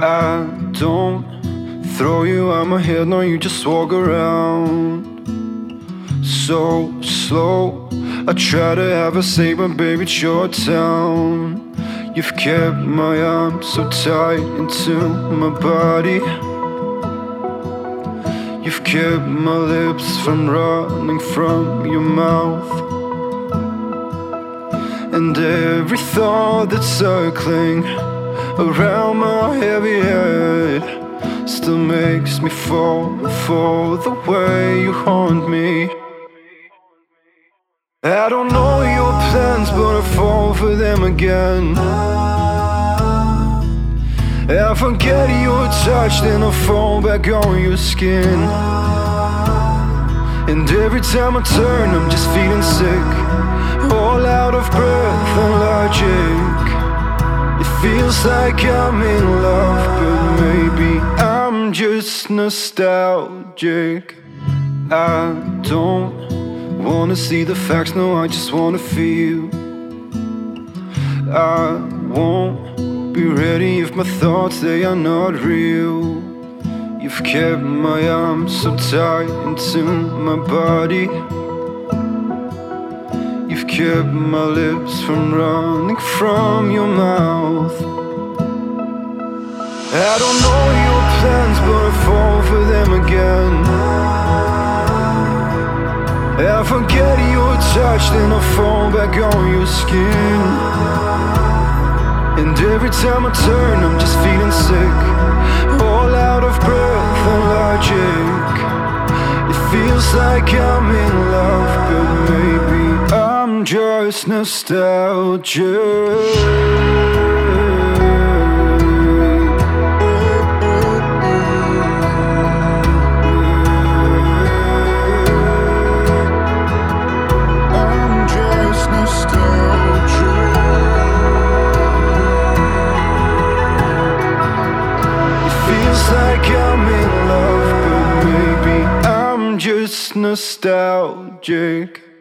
I don't throw you out my head, no, you just walk around so slow. I try to have a say, but baby, it's your town. You've kept my arms so tight into my body. You've kept my lips from running from your mouth. And every thought that's circling around my heavy head still makes me fall for the way you haunt me. I don't know your plans, but I fall for them again. I forget your touch, then I fall back on your skin. And every time I turn, I'm just feeling sick, all out of breath and logic. It feels like I'm in love, but maybe I'm just nostalgic. I don't wanna see the facts, no, I just wanna feel. I won't be ready if my thoughts, they are not real. You've kept my arms so tight into my body. You've kept my lips from running from your mouth. I don't know your plans, but I fall for them again. I forget your touch, then I fall back on your skin. And every time I turn, I'm just feeling sick, all out of breath and logic. It feels like I'm in love, but maybe I'm just nostalgic. Like I'm in love, but maybe I'm just nostalgic.